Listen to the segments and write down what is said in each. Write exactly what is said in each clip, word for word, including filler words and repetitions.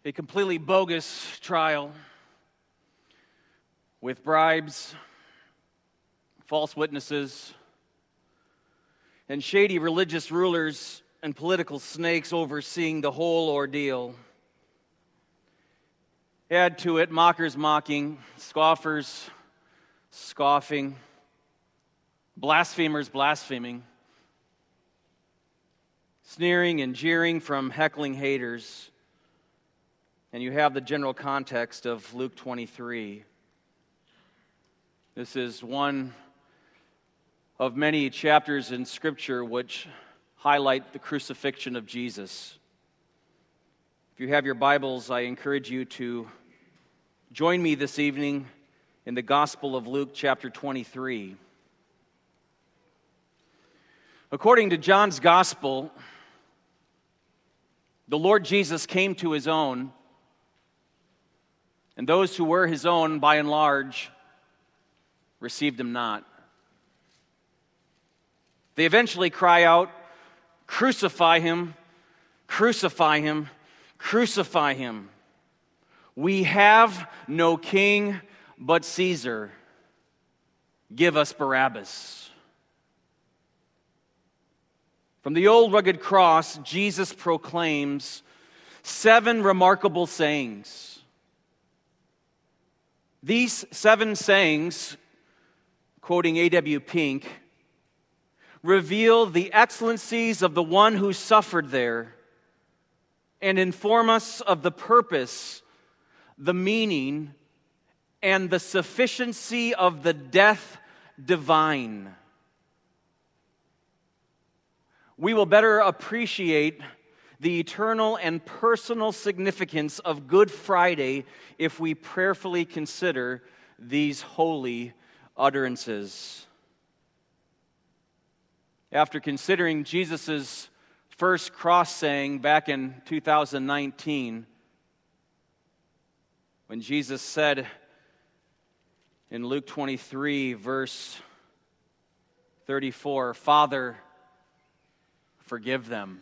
A completely bogus trial with bribes, false witnesses, and shady religious rulers and political snakes overseeing the whole ordeal. Add to it mockers mocking, scoffers scoffing, blasphemers blaspheming, sneering and jeering from heckling haters. And you have the general context of Luke twenty-three. This is one of many chapters in Scripture which highlight the crucifixion of Jesus. If you have your Bibles, I encourage you to join me this evening in the Gospel of Luke, chapter twenty-three. According to John's Gospel, the Lord Jesus came to his own, and those who were his own, by and large, received him not. They eventually cry out, "Crucify him, crucify him, crucify him. We have no king but Caesar. Give us Barabbas." From the old rugged cross, Jesus proclaims seven remarkable sayings. These seven sayings, quoting A W Pink, reveal the excellencies of the one who suffered there and inform us of the purpose, the meaning, and the sufficiency of the death divine. We will better appreciate the eternal and personal significance of Good Friday if we prayerfully consider these holy utterances. After considering Jesus' first cross saying back in two thousand nineteen, when Jesus said in Luke twenty-three, verse thirty-four, "Father, forgive them,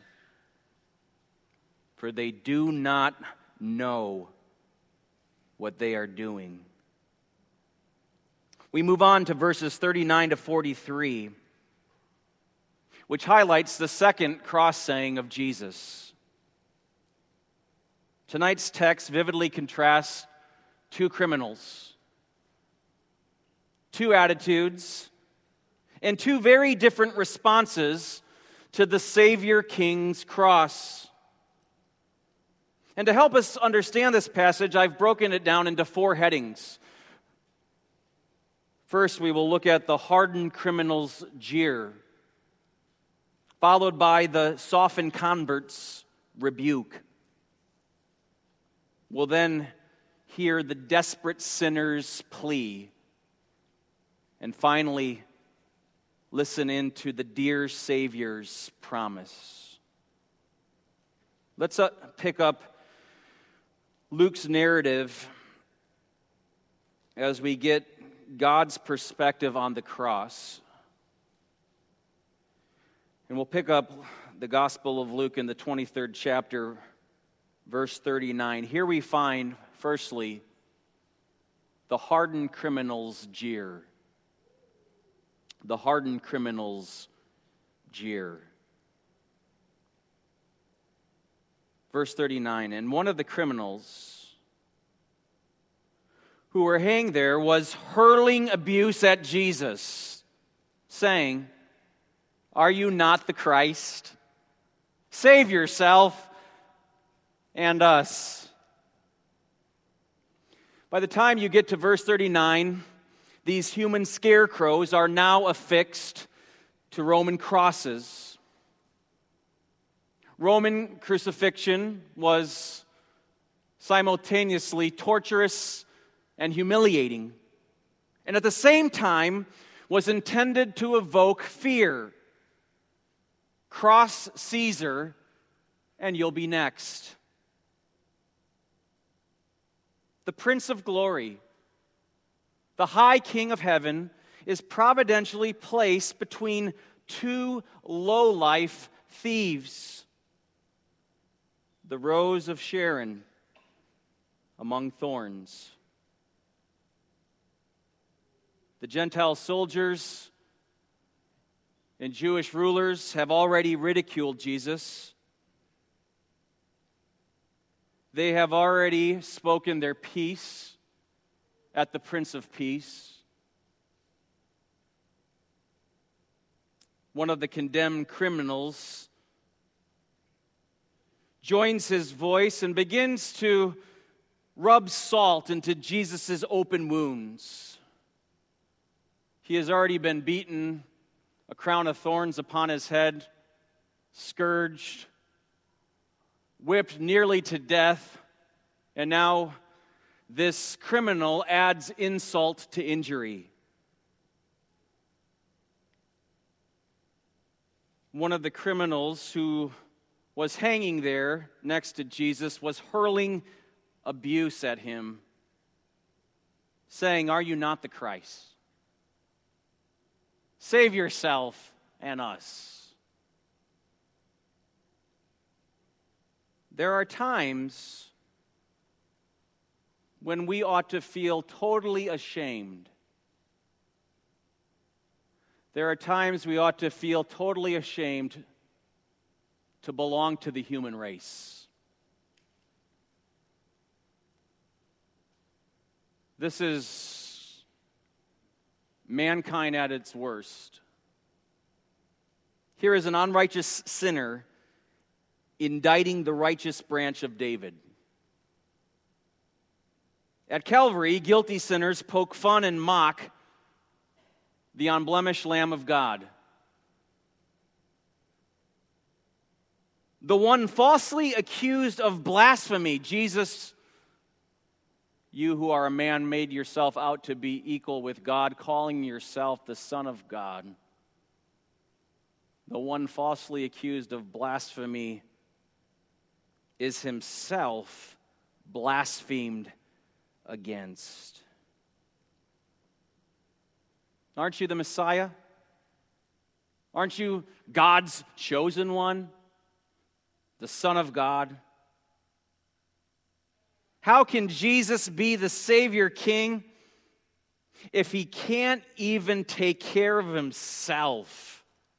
for they do not know what they are doing." We move on to verses thirty-nine to forty-three, which highlights the second cross saying of Jesus. Tonight's text vividly contrasts two criminals, two attitudes, and two very different responses to the Savior King's cross. And to help us understand this passage, I've broken it down into four headings. First, we will look at the hardened criminal's jeer, followed by the softened convert's rebuke. We'll then hear the desperate sinner's plea. And finally, listen in to the dear Savior's promise. Let's uh, pick up Luke's narrative as we get God's perspective on the cross. And we'll pick up the Gospel of Luke in the twenty-third chapter, verse thirty-nine. Here we find, firstly, the hardened criminal's jeer. The hardened criminal's jeer. Verse thirty-nine, "And one of the criminals who were hanged there was hurling abuse at Jesus, saying, 'Are you not the Christ? Save yourself and us.'" By the time you get to verse thirty-nine, these human scarecrows are now affixed to Roman crosses. Roman crucifixion was simultaneously torturous and humiliating, and at the same time was intended to evoke fear. Cross Caesar, and you'll be next. The Prince of Glory, the High King of Heaven, is providentially placed between two low-life thieves. The Rose of Sharon among thorns. The Gentile soldiers and Jewish rulers have already ridiculed Jesus. They have already spoken their peace at the Prince of Peace. One of the condemned criminals joins his voice and begins to rub salt into Jesus' open wounds. He has already been beaten, a crown of thorns upon his head, scourged, whipped nearly to death, and now this criminal adds insult to injury. One of the criminals who was hanging there next to Jesus was hurling abuse at him, saying, "Are you not the Christ? Save yourself and us." There are times when we ought to feel totally ashamed. There are times we ought to feel totally ashamed to belong to the human race. This is mankind at its worst. Here is an unrighteous sinner indicting the righteous branch of David. At Calvary, guilty sinners poke fun and mock the unblemished Lamb of God. The one falsely accused of blasphemy, Jesus, you who are a man made yourself out to be equal with God, calling yourself the Son of God. The one falsely accused of blasphemy is himself blasphemed against. Aren't you the Messiah? Aren't you God's chosen one? The Son of God? How can Jesus be the Savior King if he can't even take care of himself?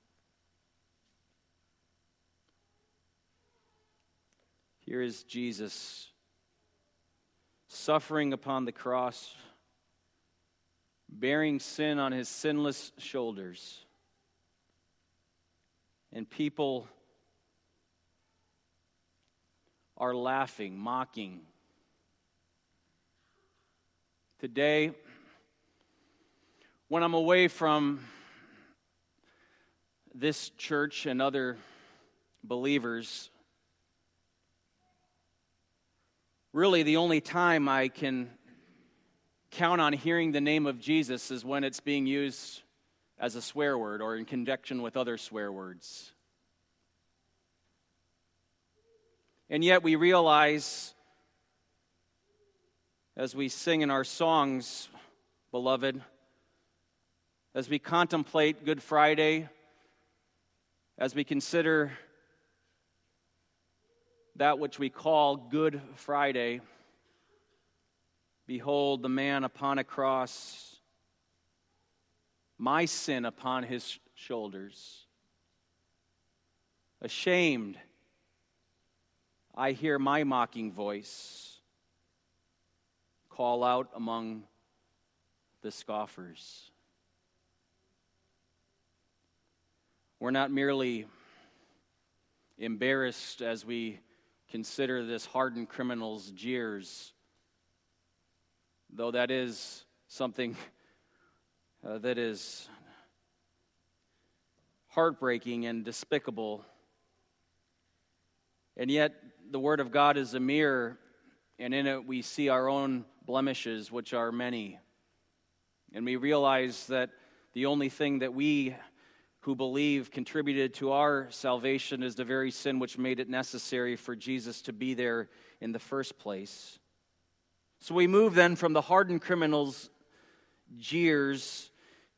Here is Jesus suffering upon the cross, bearing sin on his sinless shoulders. And people are laughing, mocking. Today, when I'm away from this church and other believers, really the only time I can count on hearing the name of Jesus is when it's being used as a swear word or in conjunction with other swear words. And yet we realize, as we sing in our songs, beloved, as we contemplate Good Friday, as we consider that which we call Good Friday, behold the man upon a cross, my sin upon his shoulders. Ashamed, I hear my mocking voice call out among the scoffers. We're not merely embarrassed as we consider this hardened criminal's jeers, though that is something uh, that is heartbreaking and despicable. And yet, the Word of God is a mirror, and in it we see our own blemishes, which are many. And we realize that the only thing that we who believe contributed to our salvation is the very sin which made it necessary for Jesus to be there in the first place. So we move then from the hardened criminal's jeers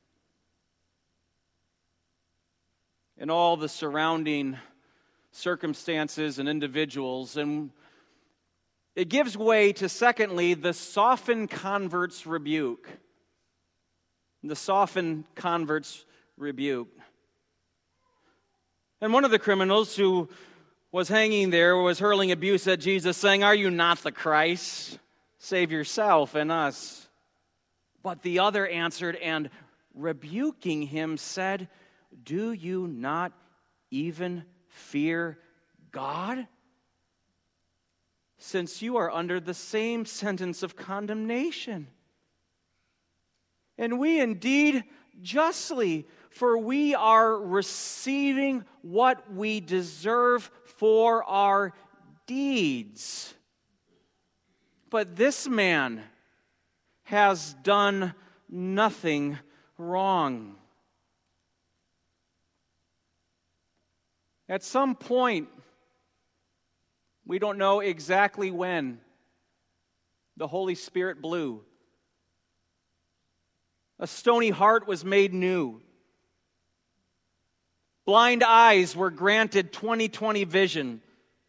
and all the surrounding circumstances and individuals, and It gives way to, secondly, the softened convert's rebuke. The softened convert's rebuke. And one of the criminals who was hanging there was hurling abuse at Jesus, saying, "Are you not the Christ? Save yourself and us." But the other answered and, rebuking him, said, "Do you not even fear God? Since you are under the same sentence of condemnation. And we indeed justly, for we are receiving what we deserve for our deeds. But this man has done nothing wrong." At some point, we don't know exactly when, the Holy Spirit blew. A stony heart was made new. Blind eyes were granted twenty twenty vision.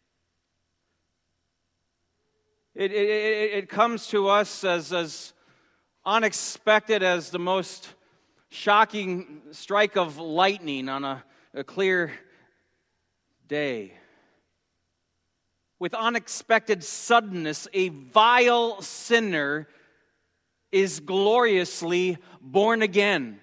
It, it, it, it comes to us as, as unexpected as the most shocking strike of lightning on a, a clear day. With unexpected suddenness, a vile sinner is gloriously born again.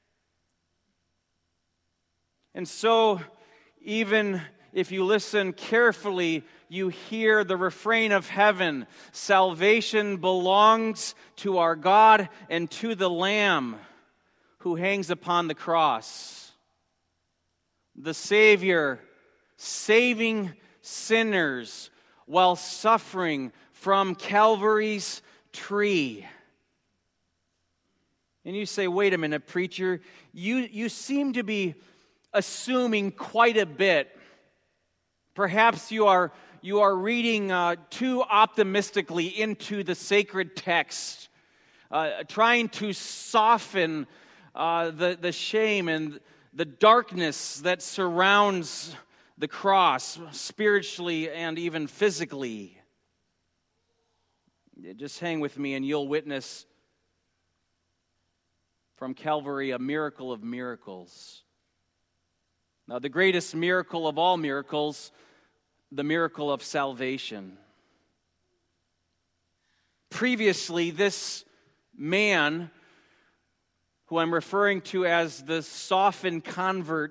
And so, even if you listen carefully, you hear the refrain of heaven: salvation belongs to our God and to the Lamb who hangs upon the cross. The Savior saving sinners while suffering from Calvary's tree. And you say, "Wait a minute, preacher, you, you seem to be assuming quite a bit. Perhaps you are, you are reading uh, too optimistically into the sacred text, uh, trying to soften uh, the, the shame and the darkness that surrounds the cross, spiritually and even physically." Just hang with me and you'll witness from Calvary a miracle of miracles. Now, the greatest miracle of all miracles, the miracle of salvation. Previously, this man, who I'm referring to as the softened convert,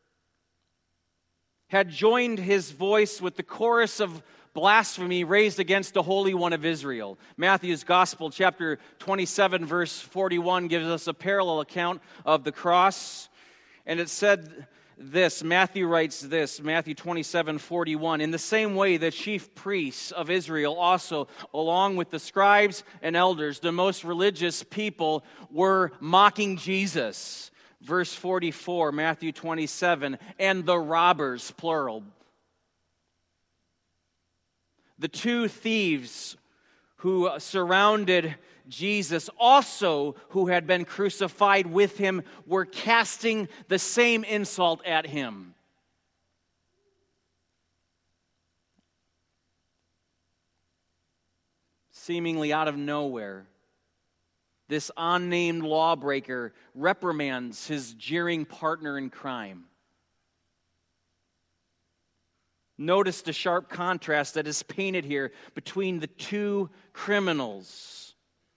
had joined his voice with the chorus of blasphemy raised against the Holy One of Israel. Matthew's Gospel, chapter twenty-seven, verse forty-one, gives us a parallel account of the cross. And it said this, Matthew writes this, Matthew twenty-seven, forty-one, "In the same way, the chief priests of Israel also, along with the scribes and elders, the most religious people, were mocking Jesus." Verse forty-four, Matthew twenty-seven, "and the robbers," plural. The two thieves who surrounded Jesus, also who had been crucified with him, were casting the same insult at him. Seemingly out of nowhere, this unnamed lawbreaker reprimands his jeering partner in crime. Notice the sharp contrast that is painted here between the two criminals.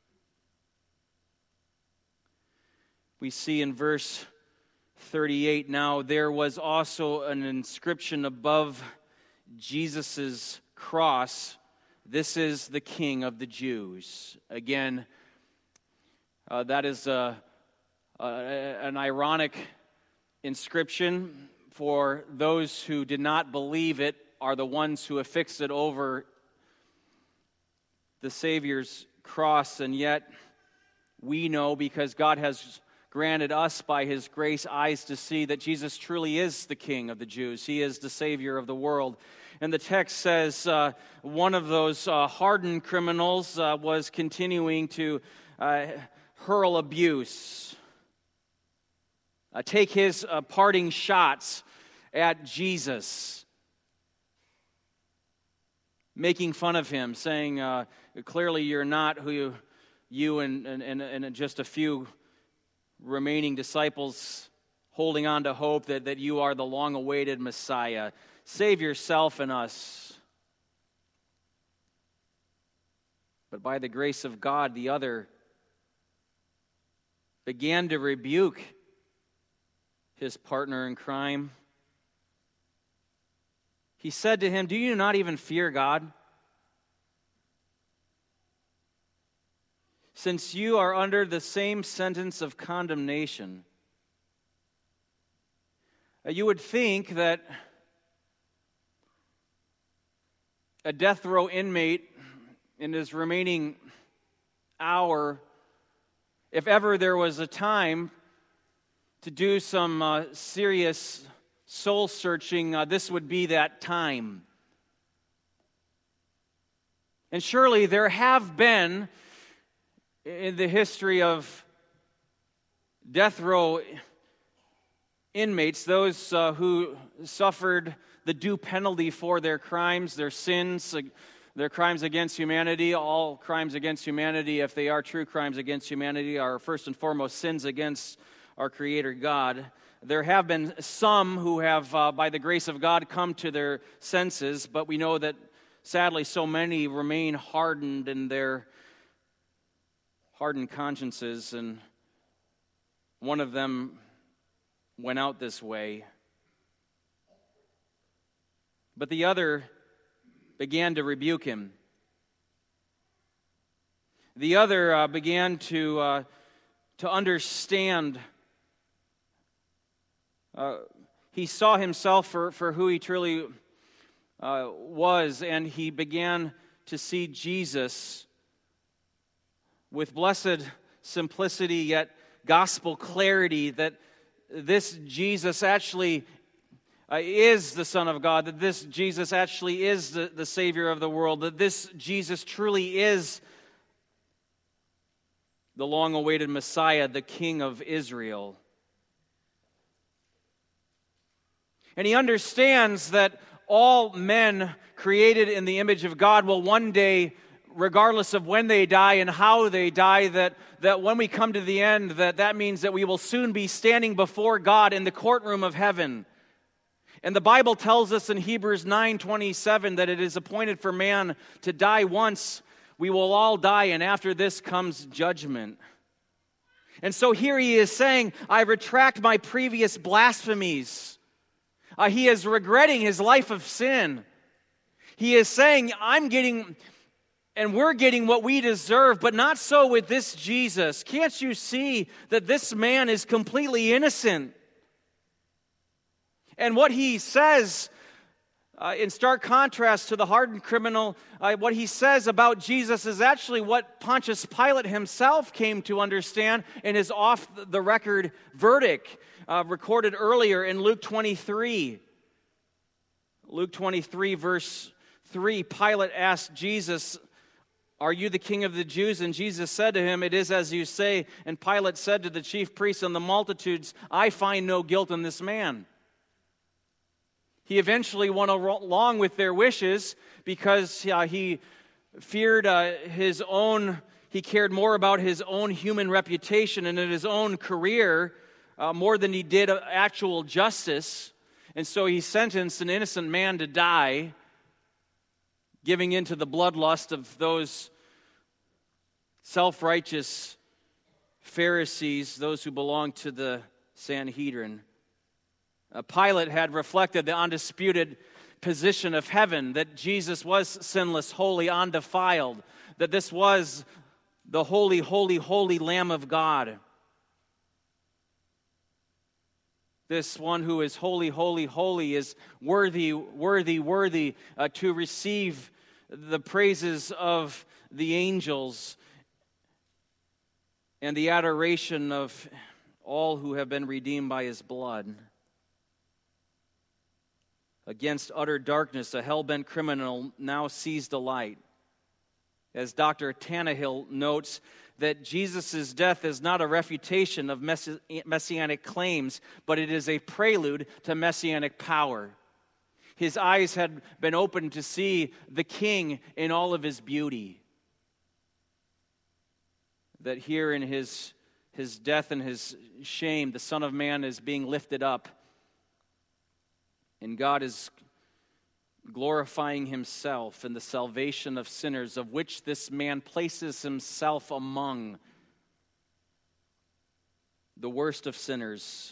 We see in verse thirty-eight, "Now there was also an inscription above Jesus' cross, 'This is the King of the Jews.'" Again, uh, that is a, a, an ironic inscription, for those who did not believe it are the ones who affixed it over the Savior's cross, and yet we know, because God has granted us by His grace eyes to see, that Jesus truly is the King of the Jews. He is the Savior of the world. And the text says uh, one of those uh, hardened criminals uh, was continuing to uh, hurl abuse, uh, take his uh, parting shots at Jesus. making fun of him, saying, uh, clearly you're not who you, you and, and, and, and just a few remaining disciples holding on to hope that, that you are the long-awaited Messiah. Save yourself and us. But by the grace of God, the other began to rebuke his partner in crime. He said to him, "Do you not even fear God? Since you are under the same sentence of condemnation." You would think that a death row inmate in his remaining hour, if ever there was a time to do some uh, serious soul searching, uh, this would be that time. And surely there have been in the history of death row inmates, those uh, who suffered the due penalty for their crimes, their sins, their crimes against humanity. All crimes against humanity, if they are true crimes against humanity, are first and foremost sins against our Creator God. There have been some who have, uh, by the grace of God, come to their senses, but we know that sadly so many remain hardened in their hardened consciences, and one of them went out this way. But the other began to rebuke him. The other uh, began to uh, to understand. Uh, he saw himself for, for who he truly uh, was, and he began to see Jesus with blessed simplicity, yet gospel clarity, that this Jesus actually uh, is the Son of God, that this Jesus actually is the, the Savior of the world, that this Jesus truly is the long-awaited Messiah, the King of Israel. And he understands that all men created in the image of God will one day, regardless of when they die and how they die, that, that when we come to the end, that that means that we will soon be standing before God in the courtroom of heaven. And the Bible tells us in Hebrews nine twenty-seven that it is appointed for man to die once. We will all die, and after this comes judgment. And so here he is saying, I retract my previous blasphemies. Uh, he is regretting his life of sin. He is saying, I'm getting, and we're getting what we deserve, but not so with this Jesus. Can't you see that this man is completely innocent? And what he says, uh, in stark contrast to the hardened criminal, uh, what he says about Jesus is actually what Pontius Pilate himself came to understand in his off-the-record verdict, Uh, recorded earlier in Luke twenty-three. Luke twenty-three, verse three, Pilate asked Jesus, "Are you the king of the Jews?" And Jesus said to him, "It is as you say." And Pilate said to the chief priests and the multitudes, "I find no guilt in this man." He eventually went along with their wishes because uh, he feared uh, his own, he cared more about his own human reputation and in his own career Uh, more than he did actual justice. And so he sentenced an innocent man to die, giving in to the bloodlust of those self-righteous Pharisees, those who belonged to the Sanhedrin. Uh, Pilate had reflected the undisputed position of heaven, that Jesus was sinless, holy, undefiled, that this was the holy, holy, holy Lamb of God. This one who is holy, holy, holy is worthy, worthy, worthy uh, to receive the praises of the angels and the adoration of all who have been redeemed by his blood. Against utter darkness, a hell-bent criminal now sees the light. As Doctor Tannehill notes, that Jesus' death is not a refutation of messi- messianic claims, but it is a prelude to messianic power. His eyes had been opened to see the King in all of his beauty. That here in his, his death and his shame, the Son of Man is being lifted up. And God is glorifying himself in the salvation of sinners, of which this man places himself among the worst of sinners.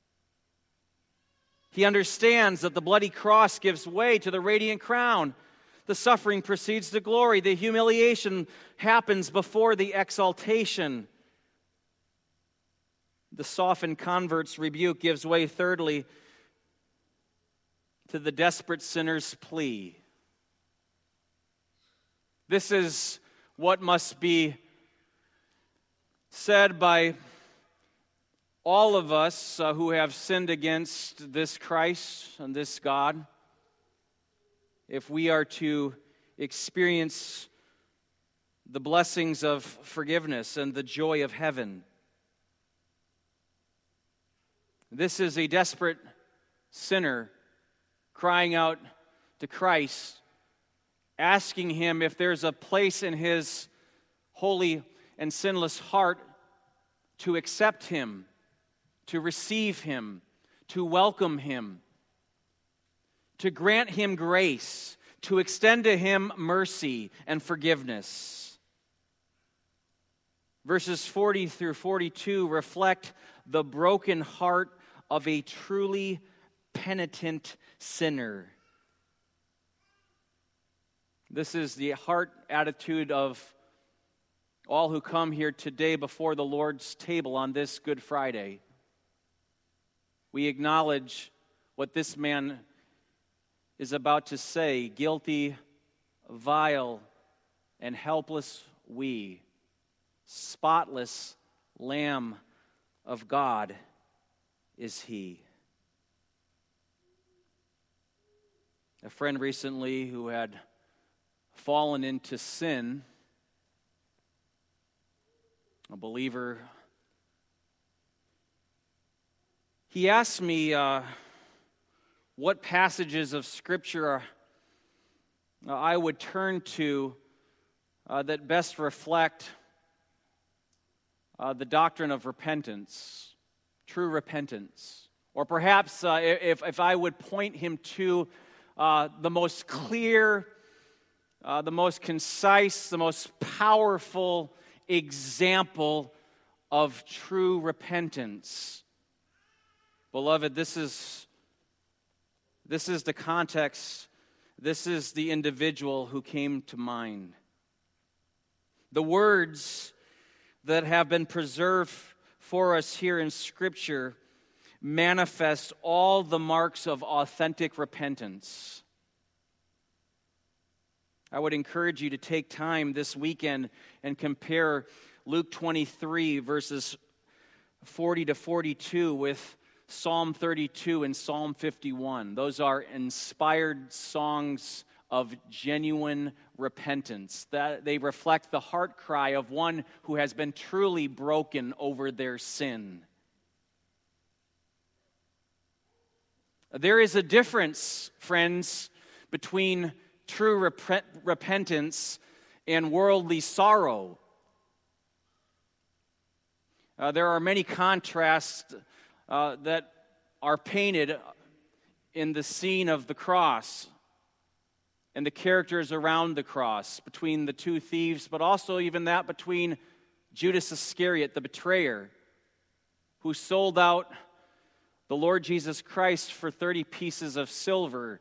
He understands that the bloody cross gives way to the radiant crown. The suffering precedes the glory. The humiliation happens before the exaltation. The softened convert's rebuke gives way, thirdly, to the desperate sinner's plea. This is what must be said by all of us uh, who have sinned against this Christ and this God, if we are to experience the blessings of forgiveness and the joy of heaven. This is a desperate sinner crying out to Christ, asking him if there's a place in his holy and sinless heart to accept him, to receive him, to welcome him, to grant him grace, to extend to him mercy and forgiveness. Verses forty through forty-two reflect the broken heart of a truly penitent sinner. This is the heart attitude of all who come here today before the Lord's table on this Good Friday. We acknowledge what this man is about to say. Guilty, vile, and helpless we, spotless Lamb of God is he. A friend recently who had fallen into sin, a believer, he asked me uh, what passages of Scripture uh, I would turn to uh, that best reflect uh, the doctrine of repentance, true repentance. Or perhaps uh, if, if I would point him to Uh, the most clear, uh, the most concise, the most powerful example of true repentance. Beloved, this is, this is the context, this is the individual who came to mind. The words that have been preserved for us here in Scripture manifest all the marks of authentic repentance. I would encourage you to take time this weekend and compare Luke twenty-three, verses forty to forty-two, with Psalm thirty-two and Psalm fifty-one. Those are inspired songs of genuine repentance. That they reflect the heart cry of one who has been truly broken over their sin. There is a difference, friends, between true rep- repentance and worldly sorrow. Uh, there are many contrasts uh, that are painted in the scene of the cross and the characters around the cross, between the two thieves, but also even that between Judas Iscariot, the betrayer, who sold out the Lord Jesus Christ for thirty pieces of silver.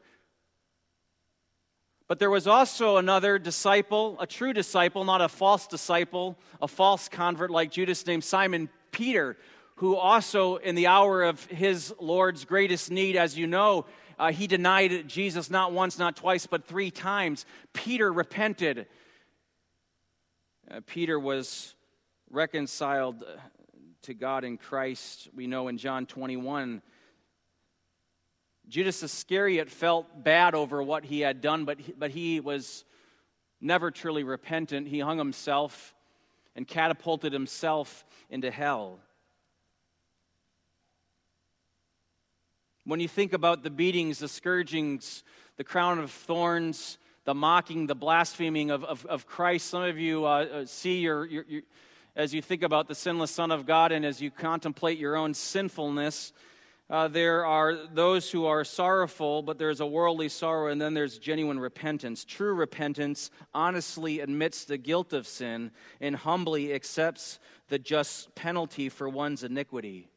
But there was also another disciple, a true disciple, not a false disciple, a false convert like Judas, named Simon Peter, who also in the hour of his Lord's greatest need, as you know, uh, he denied Jesus not once, not twice, but three times. Peter repented. Uh, Peter was reconciled to God in Christ. We know in John twenty-one, Judas Iscariot felt bad over what he had done, but he, but he was never truly repentant. He hung himself and catapulted himself into hell. When you think about the beatings, the scourgings, the crown of thorns, the mocking, the blaspheming of, of, of Christ, some of you uh, see your, your, your, as you think about the sinless Son of God and as you contemplate your own sinfulness, uh, there are those who are sorrowful, but there's a worldly sorrow, and then there's genuine repentance. True repentance honestly admits the guilt of sin and humbly accepts the just penalty for one's iniquity.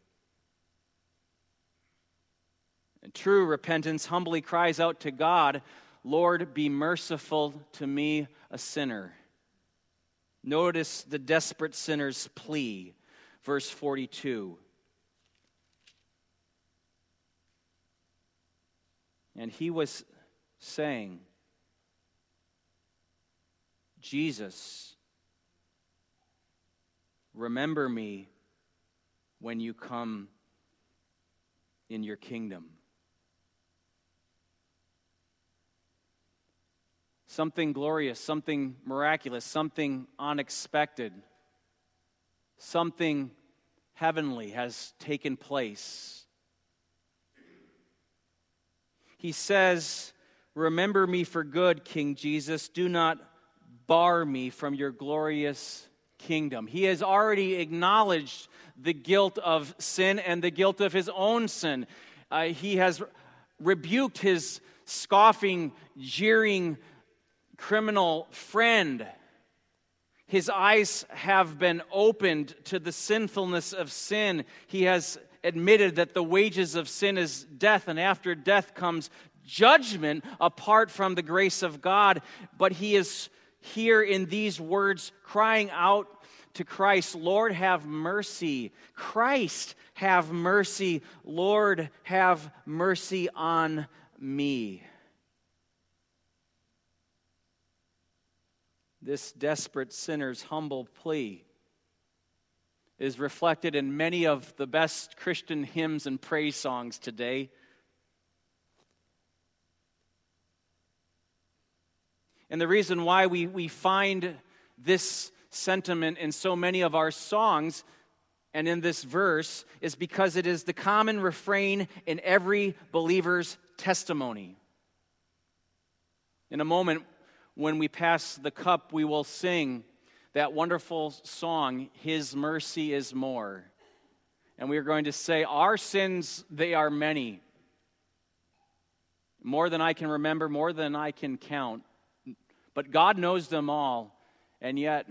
And true repentance humbly cries out to God, "Lord, be merciful to me, a sinner." Notice the desperate sinner's plea, verse forty-two. And he was saying, "Jesus, remember me when you come in your kingdom." Something glorious, something miraculous, something unexpected, something heavenly has taken place. He says, "Remember me for good, King Jesus. Do not bar me from your glorious kingdom." He has already acknowledged the guilt of sin and the guilt of his own sin. Uh, he has rebuked his scoffing, jeering, criminal friend. His eyes have been opened to the sinfulness of sin. He has admitted that the wages of sin is death, and after death comes judgment apart from the grace of God. But he is here in these words crying out to Christ, "Lord, have mercy. Christ, have mercy. Lord, have mercy on me." This desperate sinner's humble plea is reflected in many of the best Christian hymns and praise songs today. And the reason why we, we find this sentiment in so many of our songs and in this verse is because it is the common refrain in every believer's testimony. In a moment, when we pass the cup, we will sing that wonderful song, "His mercy is more." And we are going to say, our sins, they are many. More than I can remember, more than I can count. But God knows them all. And yet,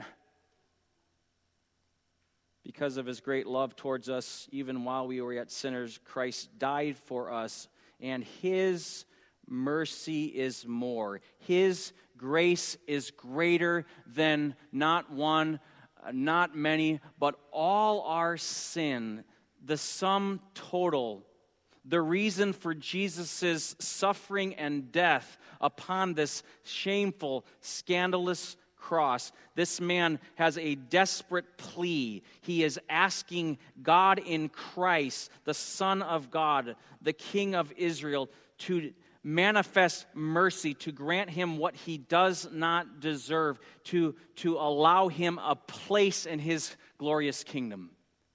because of his great love towards us, even while we were yet sinners, Christ died for us. And his mercy is more. His grace is greater than not one, not many, but all our sin, the sum total, the reason for Jesus' suffering and death upon this shameful, scandalous cross. This man has a desperate plea. He is asking God in Christ, the Son of God, the King of Israel, to manifest mercy, to grant him what he does not deserve, to, to allow him a place in his glorious kingdom.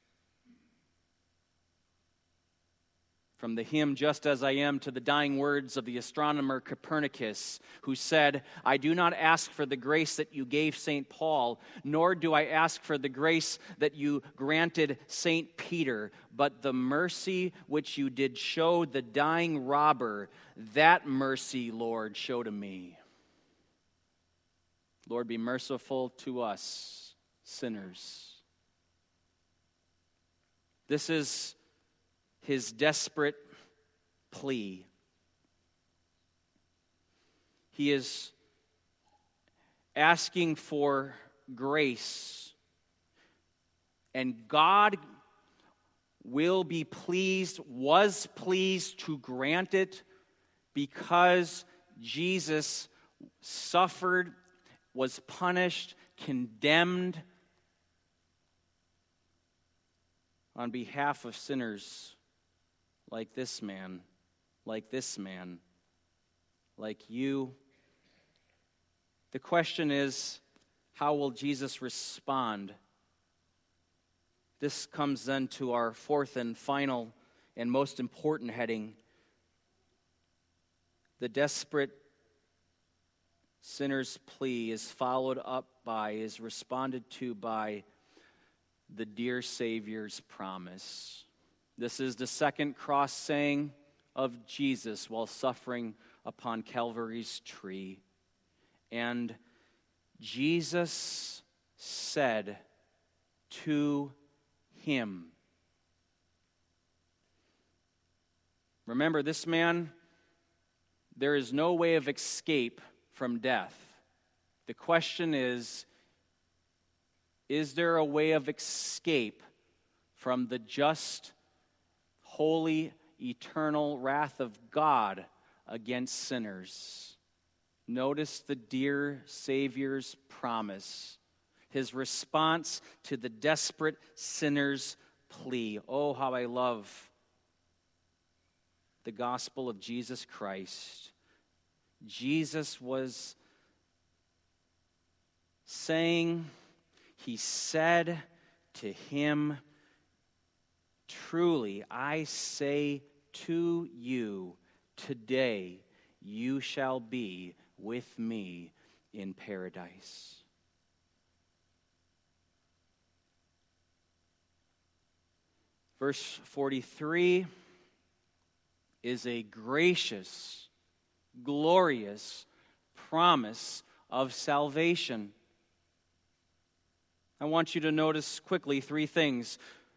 From the hymn, "Just as I Am," to the dying words of the astronomer Copernicus, who said, "I do not ask for the grace that you gave Saint Paul, nor do I ask for the grace that you granted Saint Peter, but the mercy which you did show the dying robber, that mercy, Lord, show to me." Lord, be merciful to us, sinners. This is his desperate plea. He is asking for grace, and God will be pleased, was pleased to grant it because Jesus suffered, was punished, condemned on behalf of sinners like this man, like this man, like you. The question is, how will Jesus respond? This comes then to our fourth and final and most important heading, the desperate sinner's plea is followed up by, is responded to by the dear Savior's promise. This is the second cross saying of Jesus while suffering upon Calvary's tree. And Jesus said to him. Remember, this man, there is no way of escape from death. The question is, is there a way of escape from the just, holy, eternal wrath of God against sinners? Notice the dear Savior's promise, his response to the desperate sinner's plea. Oh, how I love the gospel of Jesus Christ. Jesus was saying, he said to him, truly, I say to you, today you shall be with me in paradise. Verse forty-three is a gracious, glorious promise of salvation. I want you to notice quickly three things.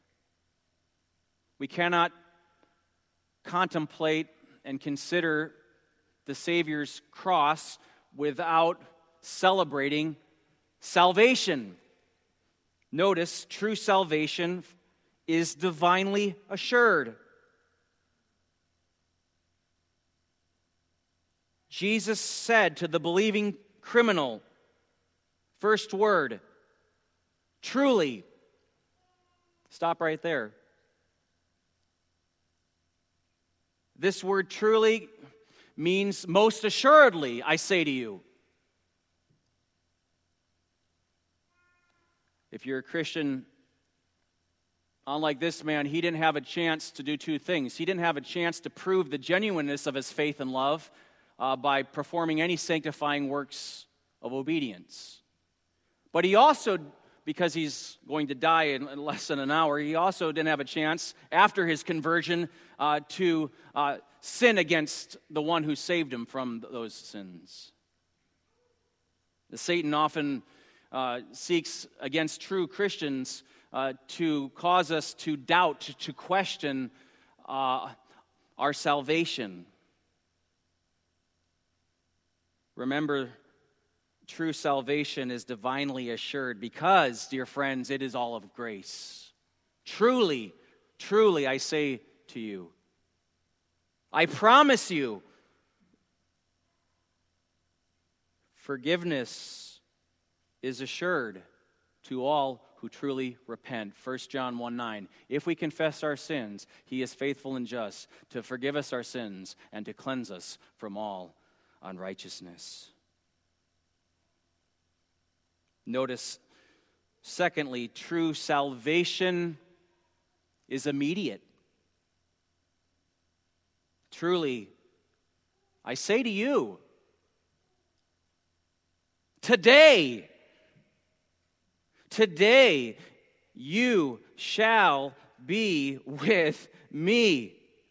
We cannot contemplate and consider the Savior's cross without celebrating salvation. Notice, true salvation is divinely assured. Jesus said to the believing criminal, first word, truly. Stop right there. This word truly means most assuredly, I say to you. If you're a Christian, unlike this man, he didn't have a chance to do two things. He didn't have a chance to prove the genuineness of his faith and love uh, by performing any sanctifying works of obedience. But he also, because he's going to die in, in less than an hour, he also didn't have a chance after his conversion uh, to uh, sin against the one who saved him from those sins. The Satan often uh, seeks against true Christians uh, to cause us to doubt, to, to question uh, our salvation. Remember, true salvation is divinely assured because, dear friends, it is all of grace. Truly, truly, I say to you, I promise you, forgiveness is assured to all who truly repent. First John one nine. If we confess our sins, he is faithful and just to forgive us our sins and to cleanse us from all unrighteousness. Notice, secondly, true salvation is immediate. Truly, I say to you, today, today you shall be with me.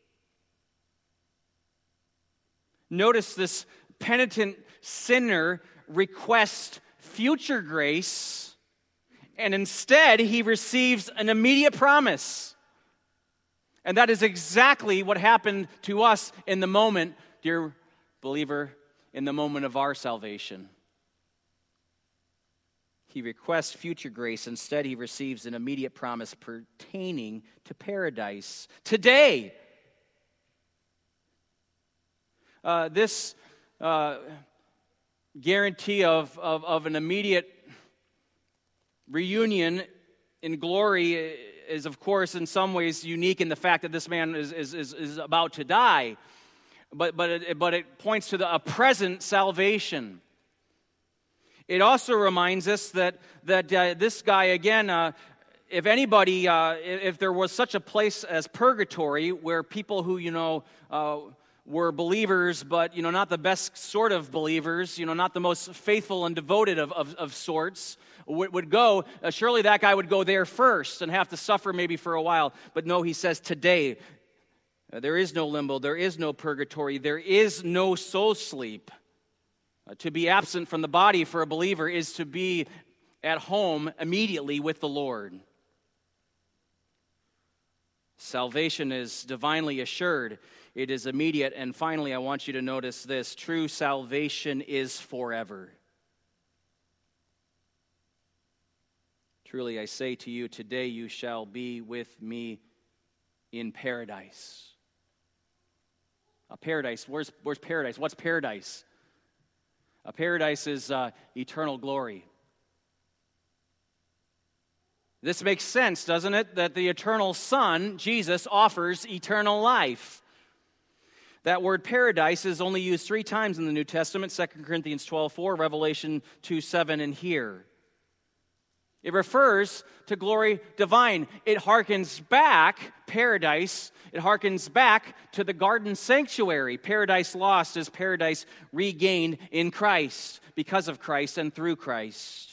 Notice this penitent sinner requests future grace, and instead he receives an immediate promise. And that is exactly what happened to us in the moment, dear believer, in the moment of our salvation. He requests future grace. Instead, he receives an immediate promise pertaining to paradise. Today, uh, this uh, guarantee of, of, of an immediate reunion in glory is, of course, in some ways unique in the fact that this man is, is, is, is about to die. But, but, it, but it points to the, a present salvation. It also reminds us that, that uh, this guy, again, uh, if anybody, uh, if there was such a place as purgatory where people who, you know, uh, were believers, but, you know, not the best sort of believers, you know, not the most faithful and devoted of, of, of sorts, would, would go, uh, surely that guy would go there first and have to suffer maybe for a while. But no, he says today, uh, there is no limbo, there is no purgatory, there is no soul sleep. Uh, to be absent from the body for a believer is to be at home immediately with the Lord. Salvation is divinely assured. It is immediate. And finally, I want you to notice this. True salvation is forever. Truly, I say to you, today you shall be with me in paradise. A paradise. Where's, where's paradise? What's paradise? A paradise is uh, eternal glory. This makes sense, doesn't it? That the eternal Son, Jesus, offers eternal life. That word paradise is only used three times in the New Testament, Second Corinthians twelve four, Revelation two seven, and here. It refers to glory divine. It harkens back, paradise, it harkens back to the garden sanctuary. Paradise lost is paradise regained in Christ, because of Christ and through Christ.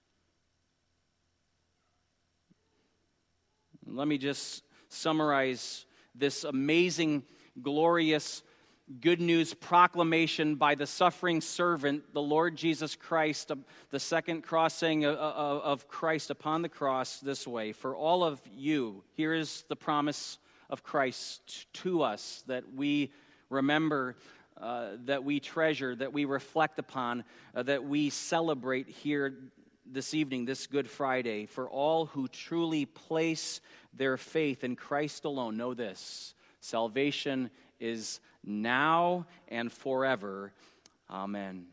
Let me just summarize this amazing, glorious, good news proclamation by the suffering servant, the Lord Jesus Christ, the second crossing of Christ upon the cross this way. For all of you, here is the promise of Christ to us that we remember, uh, that we treasure, that we reflect upon, uh, that we celebrate here this evening, this Good Friday. For all who truly place their faith in Christ alone, know this: salvation is now and forever. Amen.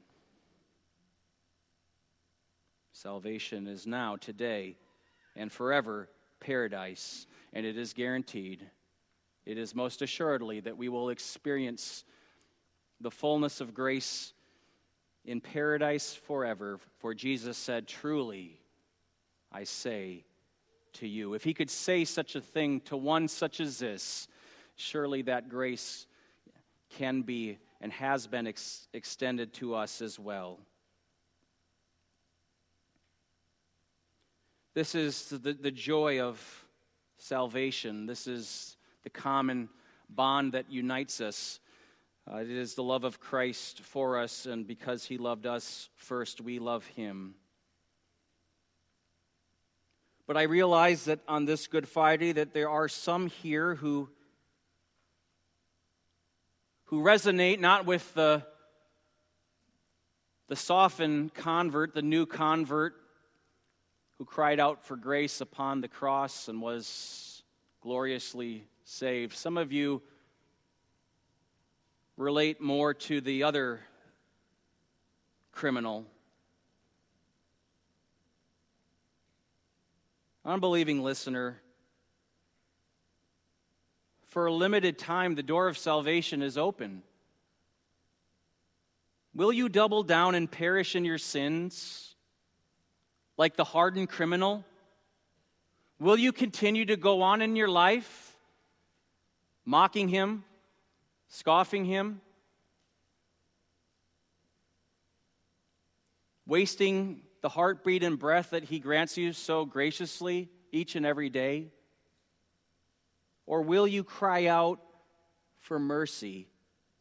Salvation is now, today, and forever paradise, and it is guaranteed. It is most assuredly that we will experience the fullness of grace in paradise forever. For Jesus said, truly, I say to you. If he could say such a thing to one such as this, surely that grace can be and has been ex- extended to us as well. This is the, the joy of salvation. This is the common bond that unites us. Uh, it is the love of Christ for us, and because he loved us first, we love him. But I realize that on this Good Friday that there are some here who, who resonate not with the, the softened convert, the new convert, who cried out for grace upon the cross and was gloriously saved. Some of you relate more to the other criminal. Unbelieving listener, for a limited time, the door of salvation is open. Will you double down and perish in your sins like the hardened criminal? Will you continue to go on in your life, mocking him, scoffing him, wasting the heartbeat and breath that he grants you so graciously each and every day? Or will you cry out for mercy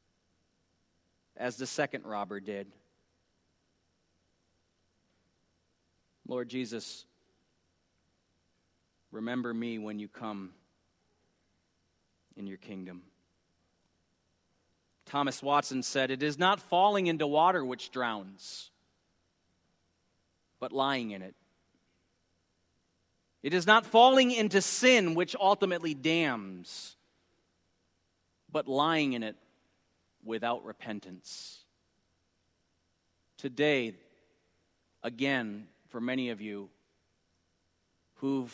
as the second robber did? Lord Jesus, remember me when you come in your kingdom. Thomas Watson said, "It is not falling into water which drowns, but lying in it. It is not falling into sin which ultimately damns, but lying in it without repentance." Today, again, for many of you who've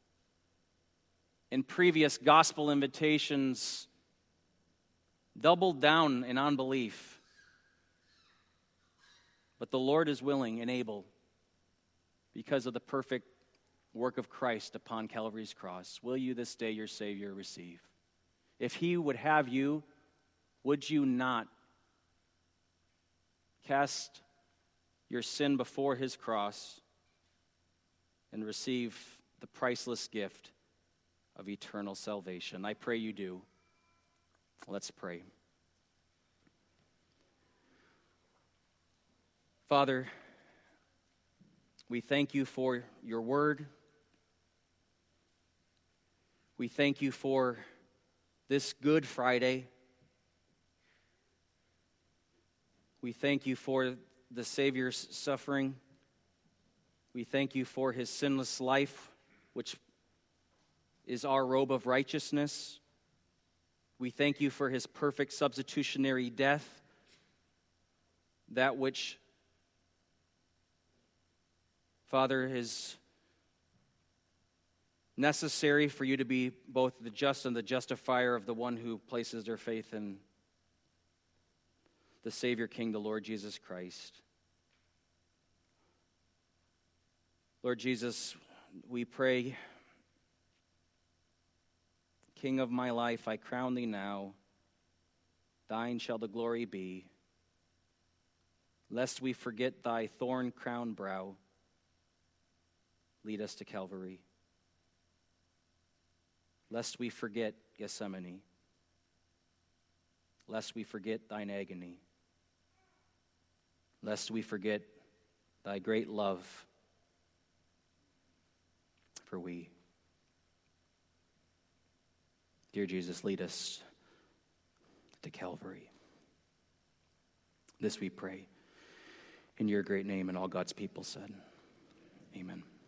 in previous gospel invitations doubled down in unbelief, but the Lord is willing and able, because of the perfect work of Christ upon Calvary's cross. Will you this day your Savior receive? If he would have you would you not cast your sin before his cross and receive the priceless gift of eternal salvation? I pray you do. Let's pray. Father, we thank you for your word. We thank you for this Good Friday. We thank you for the Savior's suffering. We thank you for his sinless life, which is our robe of righteousness. We thank you for his perfect substitutionary death, that which, Father, is necessary for you to be both the just and the justifier of the one who places their faith in the Savior King, the Lord Jesus Christ. Lord Jesus, we pray, King of my life, I crown thee now. Thine shall the glory be. Lest we forget thy thorn-crowned brow, lead us to Calvary. Lest we forget Gethsemane. Lest we forget thine agony. Lest we forget thy great love for we. Dear Jesus, lead us to Calvary. This we pray in your great name, and all God's people said, amen.